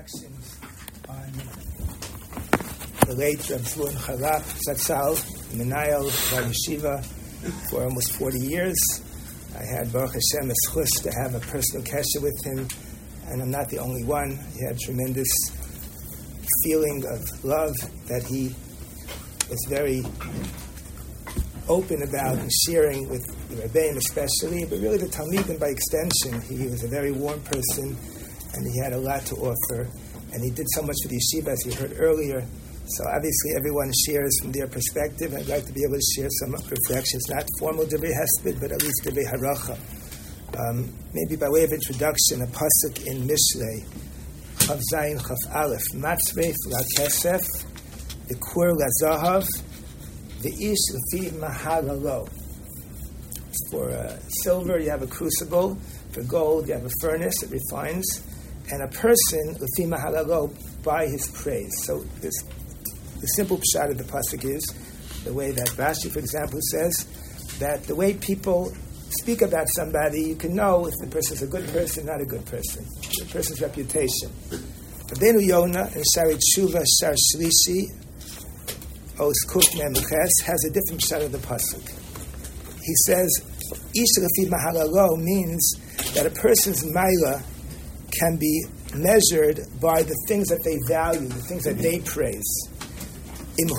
reflections on the late Rav Zvulun Charlap Zatzal, Menayel Yeshiva, for almost 40 years. I had Baruch Hashem a zchus to have a personal kesher with him, and I'm not the only one. He had tremendous feeling of love that he was very open about and sharing with the Rebbeim especially, but really the Talmidim by extension. He was a very warm person, and he had a lot to offer, and he did so much for the yeshiva, as you heard earlier. So obviously everyone shares from their perspective. I'd like to be able to share some reflections, not formal Divrei Hesped, but at least Divrei Haracha. Maybe by way of introduction, a pasuk in Mishlei, Chav Zayin Chav Aleph, Matzref la Kesef, the Kur la Zahav, the Ish Lefi Mahalalo. For silver, you have a crucible. For gold, you have a furnace that refines. And a person, Lefi Mahalalo, by his praise. So the simple pshat of the pasuk is the way that Rashi, for example, says that the way people speak about somebody, you can know if the person is a good person, not a good person. The person's reputation. Rabbeinu Yonah and Shari Tshuva Shar Shlishi Os Kuf Mem Ches has a different pshat of the pasuk. He says, Ish Lefi Mahalalo means that a person's maila can be measured by the things that they value, the things that they praise. If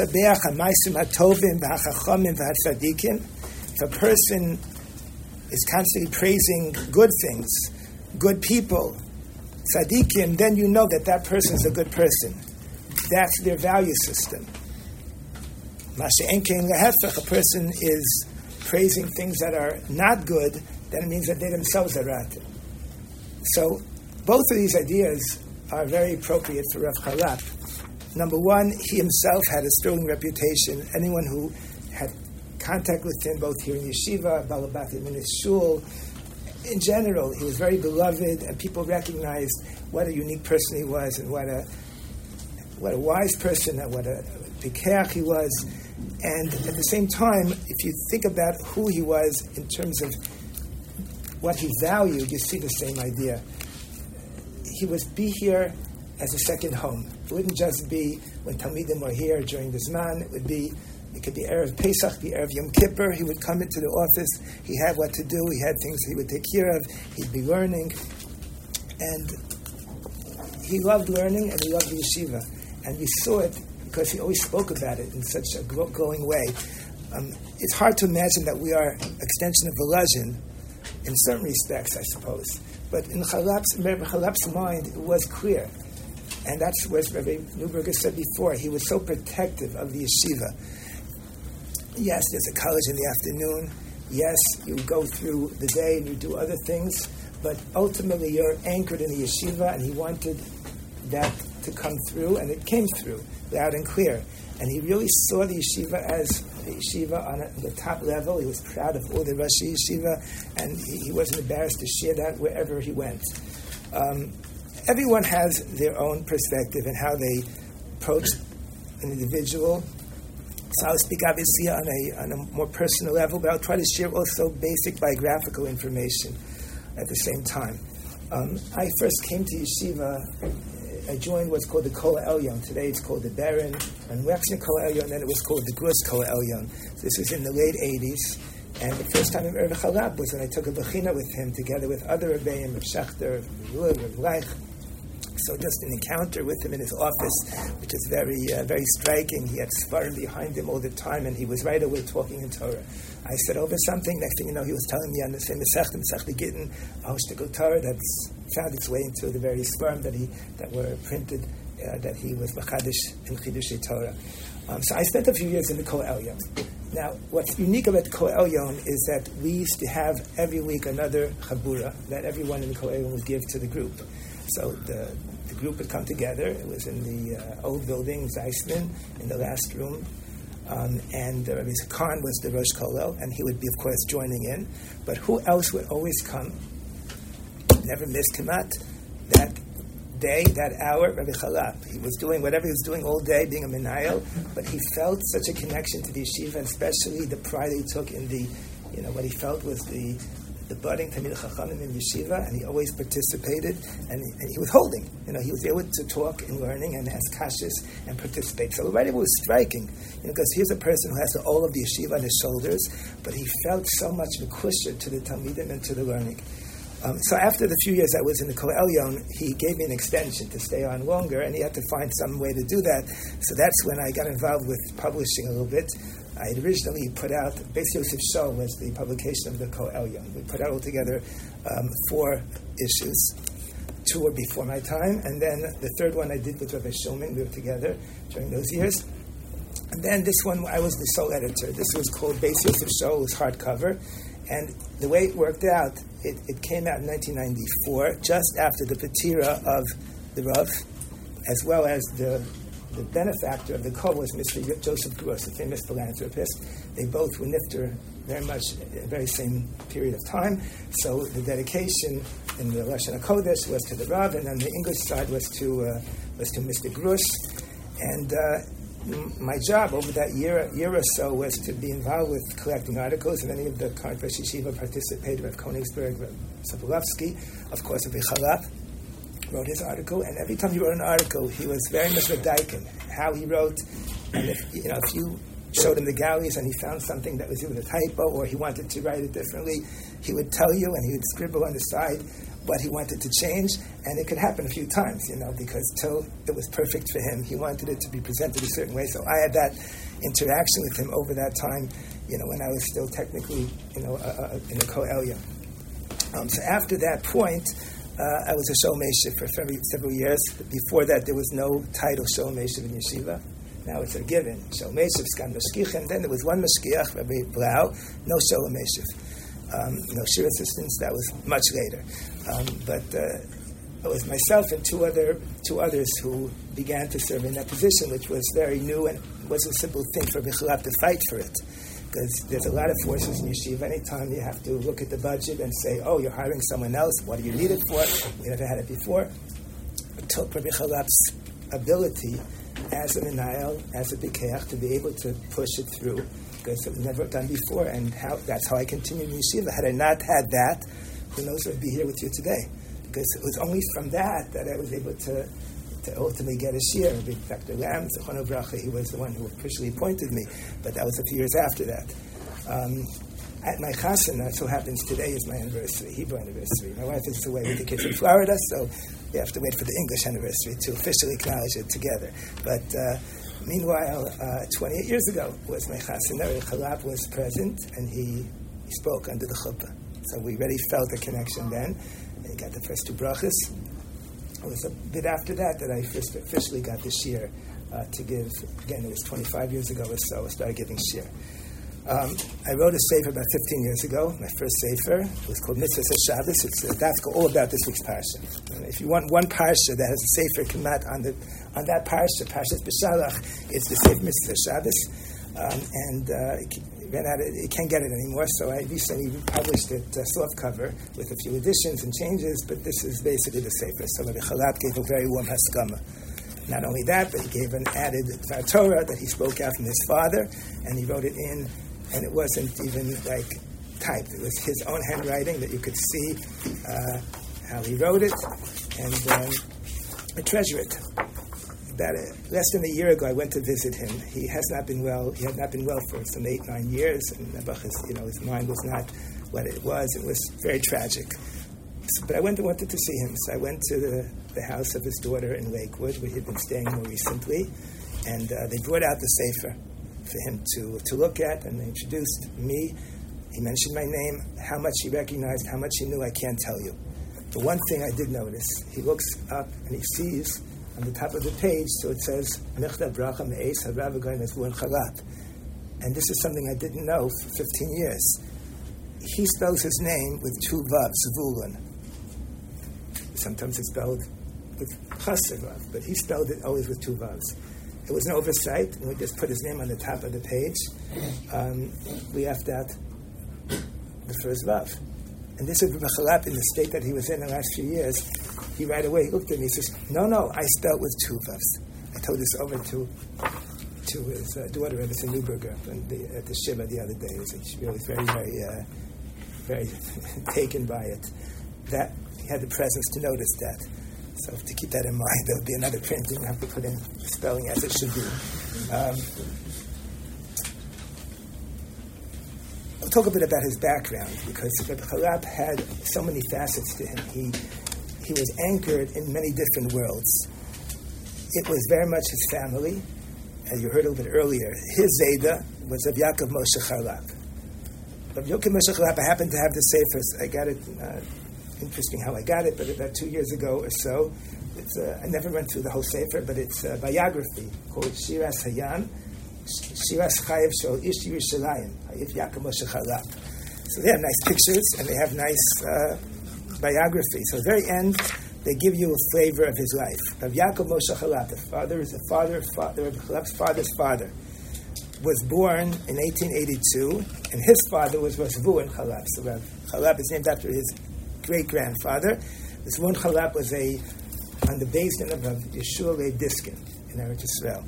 a person is constantly praising good things, good people, tzaddikim, then you know that that person is a good person. That's their value system. A person is praising things that are not good, then it means that they themselves are rotten. So both of these ideas are very appropriate for Rav Charlap. Number one, he himself had a sterling reputation. Anyone who had contact with him, both here in Yeshiva, Balabatim in his shul, in general, he was very beloved, and people recognized what a unique person he was, and what a wise person, and what a pikeach he was. And at the same time, if you think about who he was in terms of what he valued, you see the same idea. He would be here as a second home. It wouldn't just be when Talmidim were here during the Zman. It could be Erev Pesach, be Erev Yom Kippur. He would come into the office. He had what to do. He had things he would take care of. He'd be learning. And he loved learning, and he loved the yeshiva. And we saw it because he always spoke about it in such a glowing way. It's hard to imagine that we are an extension of Volozhin in certain respects, I suppose. But in Charlap's mind, it was clear. And that's what Rabbi Neuberger said before. He was so protective of the yeshiva. Yes, there's a college in the afternoon. Yes, you go through the day and you do other things. But ultimately, you're anchored in the yeshiva, and he wanted that to come through, and it came through loud and clear. And he really saw the yeshiva as the yeshiva on the top level. He was proud of all the Rashi yeshiva, and he wasn't embarrassed to share that wherever he went. Everyone has their own perspective and how they approach an individual. So I'll speak obviously on a more personal level, but I'll try to share also basic biographical information at the same time. I first came to yeshiva. I joined what's called the Kol Elyon. Today it's called the Baron and Wexner Kol Elyon, then it was called the Grus Kol Elyon. This was in the late 80s. And the first time I met Rav Charlap was when I took a bechina with him, together with other Rebbeim, Rav Shachter, Rav Reich. So just an encounter with him in his office, which is very, very striking. He had Sfarim behind him all the time, and he was right away talking in Torah. I said over something. Next thing you know, he was telling me on the same Masechta Gittin, a Hoshtigal Torah that's found its way into the various Sfarim that were printed, that he was Machadish in Chidushei Torah. So I spent a few years in the Kol Elyon. Now, what's unique about the Kol Elyon is that we used to have every week another chabura that everyone in the Kol Elyon would give to the group. So the group would come together. It was in the old building, Zeisman, in the last room. And Rabbi Khan was the Rosh Kollel, and he would be, of course, joining in. But who else would always come? Never missed Kamat. That day, that hour, Rabbi Charlap. He was doing whatever he was doing all day, being a Menayel, but he felt such a connection to the yeshiva, and especially the pride he took in the, what he felt was the the budding Talmidei Chachamim in yeshiva, and he always participated, and he was holding. He was able to talk in learning and has kashis and participate. So already it was striking, because here's a person who has all of the yeshiva on his shoulders, but he felt so much mekusher to the Talmidim and to the learning. So after the few years I was in the Kol Elyon, he gave me an extension to stay on longer, and he had to find some way to do that. So that's when I got involved with publishing a little bit. I had originally put out, Beis Yosef Shol was the publication of the Kol Elyon. We put out altogether 4 issues. 2 were before my time, and then the 3rd one I did with Rabbi Shulman. We were together during those years. And then this one, I was the sole editor. This was called Beis Yosef Shol. It was hardcover. And the way it worked out, it came out in 1994, just after the Patira of the Rav, as well as the benefactor of the Kol was Mr. Joseph Gross, a famous philanthropist. They both were nifter very much in the very same period of time. So the dedication in the Lashon HaKodesh was to the Rav, and on the English side was to Mr. Gross. And my job over that year or so was to be involved with collecting articles, and any of the current Rosh Yeshiva participated. Rav Konigsberg, Rav Sobolovsky, of course, Rav Chalap wrote his article, and every time he wrote an article, he was very much medaiken how he wrote, and if you showed him the galleys and he found something that was either a typo or he wanted to write it differently, he would tell you, and he would scribble on the side what he wanted to change, and it could happen a few times, because till it was perfect for him, he wanted it to be presented a certain way. So I had that interaction with him over that time, when I was still technically, in the Kol Elyon. So after that point, I was a Shol Meshiv for several years. Before that, there was no title Shol Meshiv in yeshiva. Now it's a given. Shol Meshiv, Sgan Mashgiach, and then there was one Mashgiach, Rabbi Blau, no Shol Meshiv. No shir assistants, that was much later. But it was myself and two others who began to serve in that position, which was very new and wasn't a simple thing for Bichlap to fight for it. Because there's a lot of forces in yeshiva. Anytime you have to look at the budget and say, oh, you're hiring someone else, what do you need it for? We never had it before. It took Rabbi Chalap's ability as a menayel, as a bikeach, to be able to push it through, because it was never done before, and that's how I continued in yeshiva. Had I not had that, who knows if I'd be here with you today? Because it was only from that I was able to ultimately get a shir. Dr. Lam, Zechon Bracha, he was the one who officially appointed me, but that was a few years after that. At my chasana, so happens today is my anniversary, Hebrew anniversary. My wife is away with the kids in Florida, so we have to wait for the English anniversary to officially acknowledge it together. But meanwhile, 28 years ago was my chasana. Chalap was present, and he spoke under the chuppah. So we already felt the connection then. And he got the first 2 brachas. It was a bit after that I first officially got the shir to give. Again, it was 25 years ago or so. I started giving shir. I wrote a sefer about 15 years ago. My first sefer. It was called Mitzvahs HaShabbos. It's that's all about this week's parsha. And if you want one parsha that has a sefer Kemat on that parsha, Parshas B'Shalach, it's the sefer Mitzvahs HaShabbos. It can't get it anymore, so I recently published it softcover with a few additions and changes, but this is basically the sefer. So Rabbi Chalap gave a very warm haskama. Not only that, but he gave an added Dvar Torah that he spoke out from his father, and he wrote it in, and it wasn't even like typed. It was his own handwriting that you could see how he wrote it, and I treasure it. About less than a year ago, I went to visit him. He has not been well. He had not been well for some 8-9 years, and his mind was not what it was. It was very tragic. But I wanted to see him, so I went to the house of his daughter in Lakewood, where he'd been staying more recently, and they brought out the sefer for him to look at, and they introduced me. He mentioned my name, how much he recognized, how much he knew, I can't tell you. But one thing I did notice, he looks up and he sees on the top of the page, so it says, Mechta Bracha Me'ez Harav Hagoyim Ezvun Chalap. And this is something I didn't know for 15 years. He spells his name with 2 vavs, Zvulun. Sometimes it's spelled with Chaser vav, but he spelled it always with 2 vavs. It was an oversight, and we just put his name on the top of the page. We left out the first vav. And this is Rabbi Chalap, in the state that he was in the last few years. He right away looked at me and says, no, I spelled with 2 vavs. I told this over to his daughter, Rebbe Newberger, at the Shiva the other day. She was very, very, very taken by it. That he had the presence to notice that. So to keep that in mind, there would be another print. You don't have to put in spelling as it should be. I'll talk a bit about his background, because Rebbe Chalap had so many facets to him. He was anchored in many different worlds. It was very much his family, as you heard a little bit earlier. His Zayda was of Yaakov Moshe Chalap. Of Yaakov Moshe Chalap, I happened to have the Sefer. I got it, interesting how I got it, but about 2 years ago or so. I never went through the whole Sefer, but it's a biography called Shiras Hayan, Shiras Chayev Shol Ish Yerushalayim, Hayif Yaakov Moshe Chalap. So they have nice pictures, and they have nice biography. So at the very end, they give you a flavor of his life. Of Yaakov Moshe Chalap, the Chalap's father's father, was born in 1882, and his father was Zvulun Chalap. So Rav Chalap is named after his great-grandfather. Zvulun Chalap was on the basement of Yeshua Leib Diskin in Eretz Yisrael.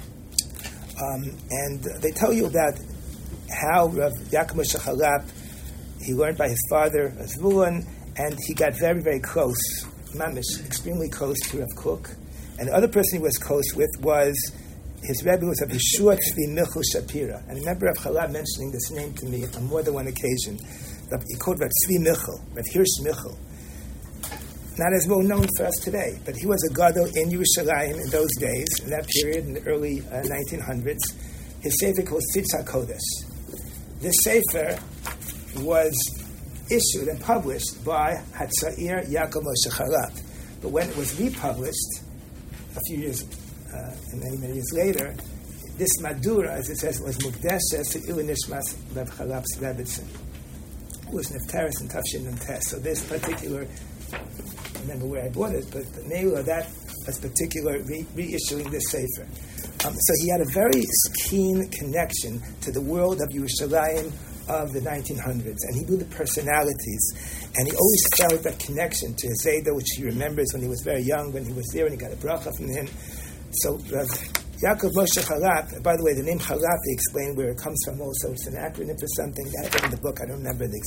And they tell you about how Rav Yaakov Moshe Chalap, he learned by his father, Zvulun, and he got very, very close, mamish, extremely close to Rav Kook. And the other person he was close with was his Rebbe was of Yeshua Tzvi Michel Shapira. And I remember Rav Chalap mentioning this name to me on more than one occasion. He called Rav Tzvi Michel, Rav Hirsch Michel. Not as well known for us today, but he was a gadol in Yerushalayim in those days, in that period, in the early 1900s. His sefer called Tzitz HaKodesh. This sefer was issued and published by Hatzair Yaakov Moshe Chalap. But when it was republished, a few years, and many years later, this Madura, as it says, was Mukdeshes to Ilu Nishmas Rav Chalap's Rebbetzin, who was Nefteris and Tafshin and Tes. So this particular, I remember where I bought it, but the name of that was particular reissuing this sefer. So he had a very keen connection to the world of Yerushalayim of the 1900s, and he knew the personalities, and he always felt that connection to his Zayda, which he remembers when he was very young, when he was there, and he got a bracha from him. So Yaakov Moshe Chalap, by the way, the name Chalap, they explain where it comes from also. It's an acronym for something. I have it in the book. I don't remember the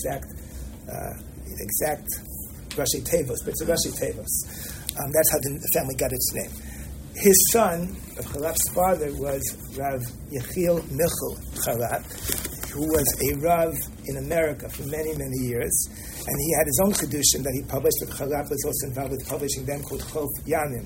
exact Rashi Tevos, but it's a Rashi Tevos. That's how the family got its name. His son, Chalap's father, was Rav Yechiel Michel Chalap, who was a Rav in America for many, many years. And he had his own Kedushin that he published, but Chalap was also involved with publishing them, called Chof Yanim.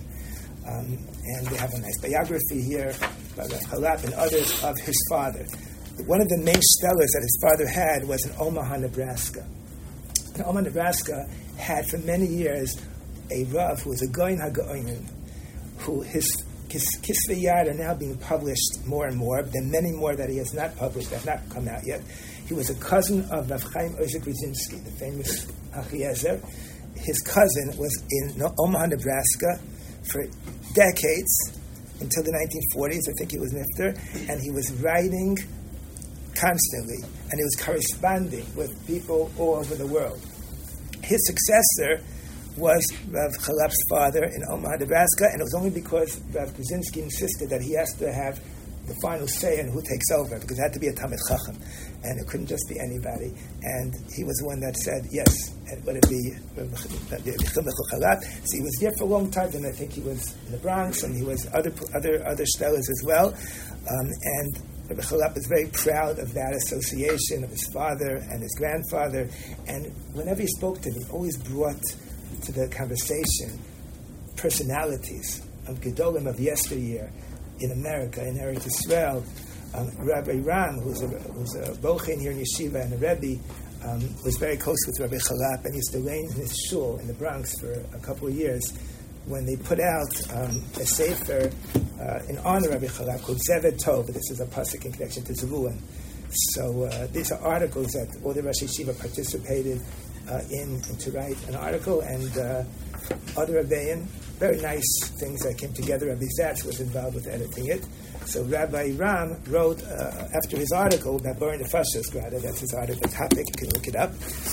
And they have a nice biography here by Rav Chalap and others of his father. One of the main stellars that his father had was in Omaha, Nebraska. And Omaha, Nebraska had for many years a Rav who was a Goyin HaGoyim, who his Kisvei Yad are now being published more and more. There are many more that he has not published, that have not come out yet. He was a cousin of Rav Chaim Ozik Brzezinski, the famous Achiezer. His cousin was in Omaha, Nebraska for decades, until the 1940s. I think he was nifter, and he was writing constantly, and he was corresponding with people all over the world. His successor was Rav Chalap's father in Omaha, Nebraska, and it was only because Rav Brzezinski insisted that he has to have the final say on who takes over, because it had to be a Talmid Chacham, and it couldn't just be anybody. And he was the one that said, yes, let it be Rav Chalap. So he was there for a long time, and I think he was in the Bronx, and he was other stellars as well. And Rav Chalap was very proud of that association of his father and his grandfather, and whenever he spoke to me, he always brought to the conversation personalities of Gedolim of yesteryear in America, in Eretz Yisrael. Rabbi Ram, who's a Bochin here in Yeshiva, and a Rebbe, was very close with Rabbi Chalap and used to reign in his shul in the Bronx for a couple of years. When they put out a sefer in honor of Rabbi Chalap called Zeved Tov, this is a pasuk in connection to Zvulun. So these are articles that all the Rosh Yeshiva participated in to write an article, and other Rebbeim, very nice things that came together. Rabbi Zatz was involved with editing it. So Rabbi Ram wrote, after his article about Borin Nefashos, that's his article topic, you can look it up,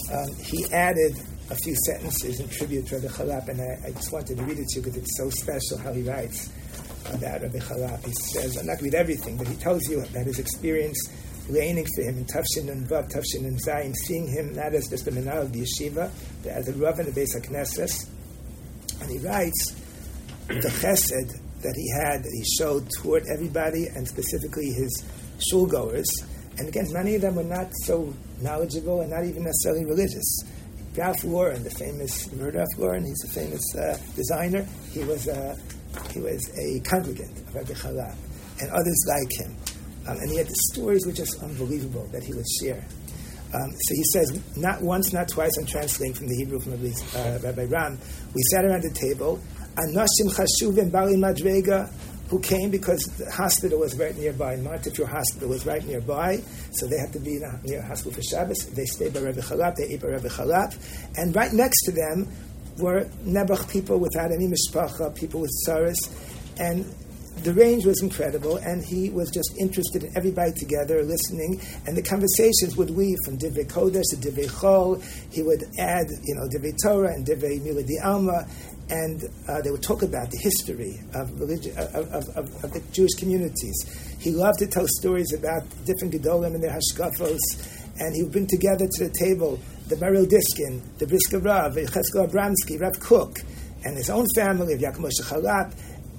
he added a few sentences in tribute to Rabbi Chalap, and I just wanted to read it to you because it's so special how he writes about Rabbi Chalap. He says, I'm not going to read everything, but he tells you that his experience laning for him in Tafshin and Vav, Tafshin and Zayin, seeing him not as just a menar of the yeshiva, but as a Rav in the Beis HaKnesses. And he writes the chesed that he had, that he showed toward everybody, and specifically his shulgoers. And again, many of them were not so knowledgeable and not even necessarily religious. Ralph Lauren, the famous Ralph Lauren, he's a famous designer. He was a congregant of Rabbi Chalab, and others like him. And he had the stories were just unbelievable that he would share. So he says, not once, not twice, I'm translating from the Hebrew from Rabbi Ram, we sat around the table, Anashim Chashuvim Bali Madrega, who came because the hospital was right nearby. Montefiore Hospital was right nearby, so they had to be near a hospital for Shabbos. They stayed by Rabbi Chalap, they ate by Rabbi Chalap, and right next to them were Nebuch people without any mishpacha, people with tzaras, and the range was incredible, and he was just interested in everybody together, listening, and the conversations would weave from Divrei Kodesh to Divrei Chol. He would add, Divrei Torah and Divrei Mila Di Alma, and they would talk about the history of religion, of the Jewish communities. He loved to tell stories about different Gedolim and their hashkafos, and he would bring together to the table the Meril Diskin, the Brisker Rav, Cheskel Abramsky, Rav Kook, and his own family of Yaakov Moshe Chalap.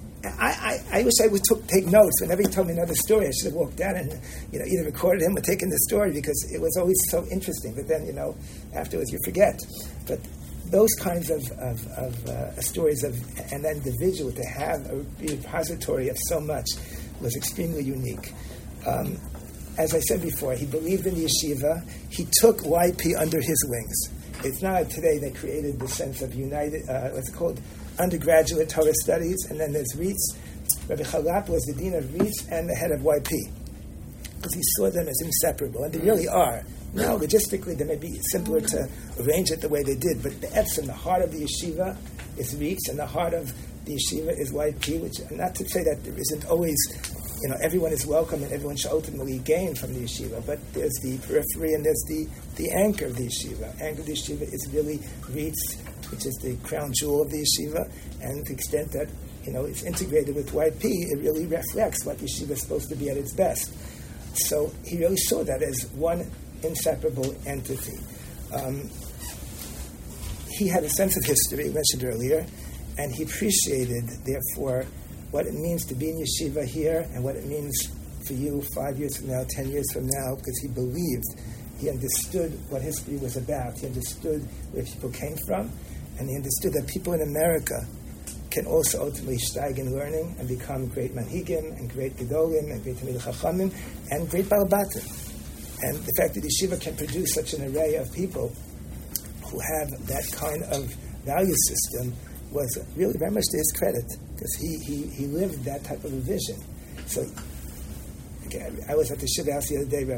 I wish I would take notes. Whenever he told me another story, I should have walked down and either recorded him or taken the story, because it was always so interesting. But then afterwards you forget. But those kinds of stories of an individual to have a repository of so much was extremely unique. As I said before, he believed in the yeshiva. He took YP under his wings. It's not like today they created the sense of united, what's called undergraduate Torah studies, and then there's RIETS. Rabbi Chalap was the dean of RIETS and the head of YP, because he saw them as inseparable, and they really are. Now, logistically, they may be simpler to arrange it the way they did, but the Etzem, the heart of the yeshiva, is RIETS, and the heart of the yeshiva is YP, which, not to say that there isn't always, everyone is welcome and everyone should ultimately gain from the yeshiva, but there's the periphery and there's the anchor of the yeshiva. Anchor of the yeshiva is really RIETS, which is the crown jewel of the yeshiva, and to the extent that, it's integrated with YP, it really reflects what yeshiva is supposed to be at its best. So he really saw that as one inseparable entity. He had a sense of history, mentioned earlier, and he appreciated, therefore, what it means to be in yeshiva here and what it means for you 5 years from now, 10 years from now, because he believed, he understood what history was about, he understood where people came from, and he understood that people in America can also ultimately steig in learning and become great manhigim and great gedolim and great tamid chachamim and great balabatim. And the fact that yeshiva can produce such an array of people who have that kind of value system was really very much to his credit, because he lived that type of a vision. So, again, I was at the Shiva House the other day.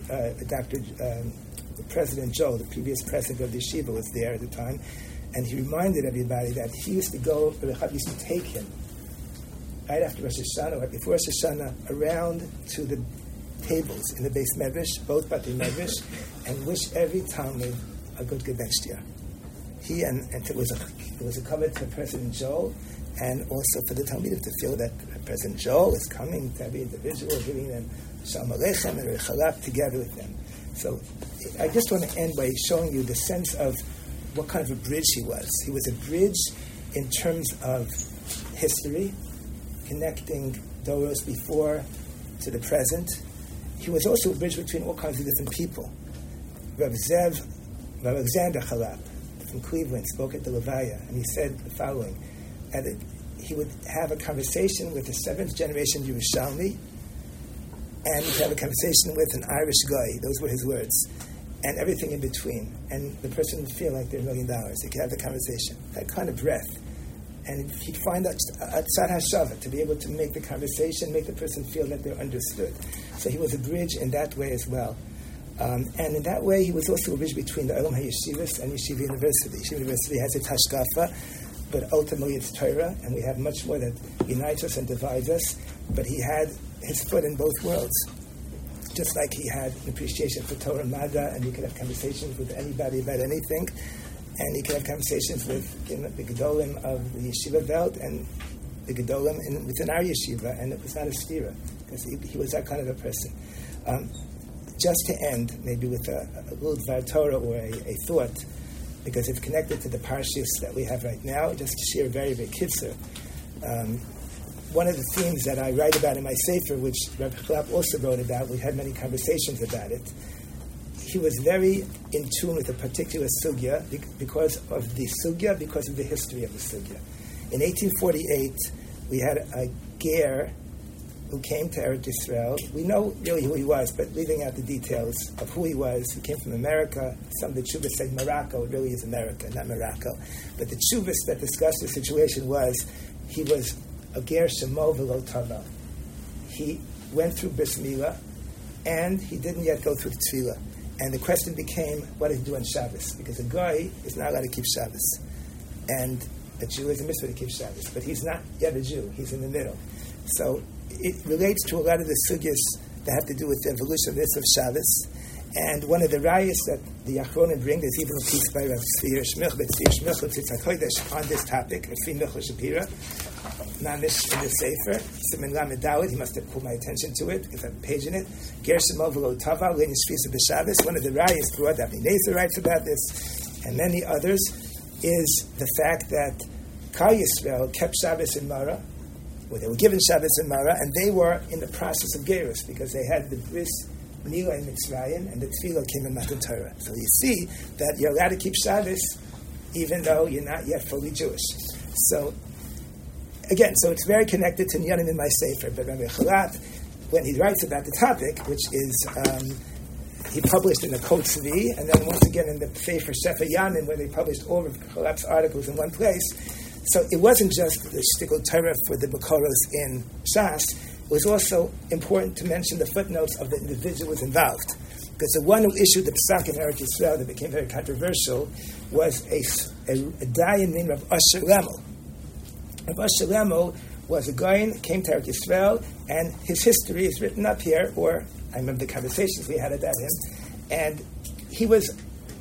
President Joe, the previous president of the yeshiva, was there at the time, and he reminded everybody that he used to go, Rechab used to take him right after Rosh Hashanah, right before Rosh Hashanah, around to the tables in the Beis Medrash, both Batei Medrash, and wish every Talmud a good next year. He and it was a covet to President Joel, and also for the Talmidim to feel that President Joel is coming to every individual, giving them Shalom Aleichem and Rechalap together with them. So I just want to end by showing you the sense of what kind of a bridge he was. He was a bridge in terms of history, connecting Doros before to the present. He was also a bridge between all kinds of different people. Rav Alexander Chalap from Cleveland spoke at the Levaya, and he said the following, that he would have a conversation with a seventh generation Yerushalmi, and he'd have a conversation with an Irish guy. Those were his words. And everything in between. And the person would feel like they're $1 million. They could have the conversation. That kind of breadth. And he'd find a tzad hashava, to be able to make the conversation, make the person feel that they're understood. So he was a bridge in that way as well. And in that way, he was also a bridge between the Olam HaYeshivas and Yeshiva University. Yeshiva University has its hashkafa, but ultimately it's Torah, and we have much more that unites us and divides us. But he had his foot in both worlds. Just like he had an appreciation for Torah Mada, and you could have conversations with anybody about anything, and he could have conversations with the Gedolim of the Yeshiva belt and the Gedolim within our Yeshiva, and it was not a stira, because he was that kind of a person. just to end, maybe with a little Dvar Torah or a thought, because it's connected to the parshas that we have right now, just to share very, very kitzur. One of the themes that I write about in my Sefer, which Rabbi Chalap also wrote about, we had many conversations about it. He was very in tune with a particular sugya because of the sugya, because of the history of the sugya. In 1848, we had a ger who came to Eretz Yisrael. We know really who he was, but leaving out the details of who he was. He came from America. Some of the Chuvas said Morocco. It really is America, not Morocco. But the Chuvas that discussed the situation was he was a ger shemo v'lo tava. He went through Bris Milah, and he didn't yet go through the Tefillah. And the question became, what does he do on Shabbos? Because a guy is not allowed to keep Shabbos. And a Jew is a mitzvah to keep Shabbos. But he's not yet a Jew. He's in the middle. So it relates to a lot of the sugyas that have to do with the evolution of this of Shabbos. And one of the rayas that the Achronim bring is even a piece by Rav Tzvi Shmich, but Tzvi Shmich Tzitz HaKodesh on this topic, Tzvi Michal Shapira, Mamish in the Sefer, Siman Lamed Daled. He must have pulled my attention to it because I have a page in it. Ger Shemo V'lo Tava Lein Shvisa B'Shabbos. One of the rayas brought that Nezer writes about this, and many others, is the fact that Kal Yisrael kept Shabbos in Mara, where they were given Shabbos in Mara, and they were in the process of Gerus because they had the Bris Milah in Mitzrayim, and the Tefillah came in Matan Torah. So you see that you're allowed to keep Shabbos even though you're not yet fully Jewish. So again, so it's very connected to Nyanim in my Sefer. But Rabbi Chalap, when he writes about the topic, which is he published in the Kol Tzvi, and then once again in the Sefer Sefer Yamin, where they published all of Chalap's articles in one place. So it wasn't just the shtickle Torah for the Makoros in Shas. It was also important to mention the footnotes of the individuals involved. Because the one who issued the Pesach in Eretz Yisrael that became very controversial was a dayan named Rav Asher Lemel. Rav Asher Lemel was a guy came to Eretz Yisrael, and his history is written up here, or I remember the conversations we had about him, and he was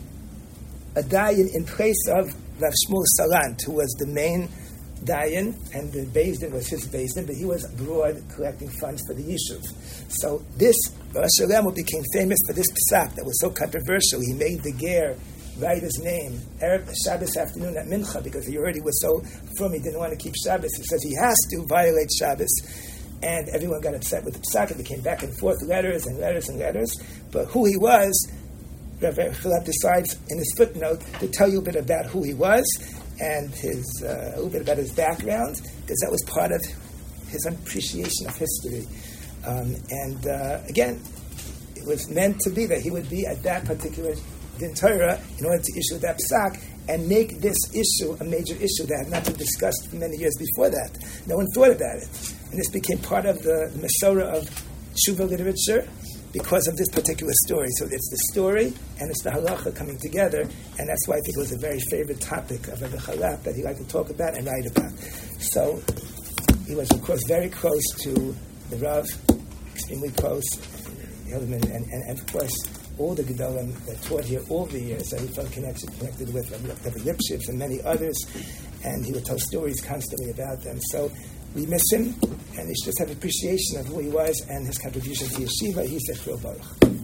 a dayan in place of Rav Shmuel Salant, who was the main dayan, and the Beis Din was his Beis Din, but he was abroad collecting funds for the Yishuv. So this, Rav Lemel became famous for this Pesach that was so controversial. He made the ger write his name Erev Shabbos afternoon at Mincha because he already was so firm he didn't want to keep Shabbos. He says he has to violate Shabbos. And everyone got upset with the Pesach, and they came back and forth, letters and letters and letters. But who he was, Rav Chalap decides in his footnote to tell you a bit about who he was and his a little bit about his background, because that was part of his appreciation of history. Again, it was meant to be that he would be at that particular Din Torah in order to issue that Pesach and make this issue a major issue that had not been discussed for many years before that. No one thought about it. And this became part of the Masorah of Tshuva literature because of this particular story. So it's the story and it's the halacha coming together, and that's why I think it was a very favorite topic of Rabbi Chalap that he liked to talk about and write about. So he was, of course, very close to the Rav, extremely close, and of course, all the Gedolim that taught here all the years that he felt connected with, Rabbi Lipshitz and many others, and he would tell stories constantly about them. So we miss him, and he should just have appreciation of who he was and his contribution to yeshiva. He's a Baruch.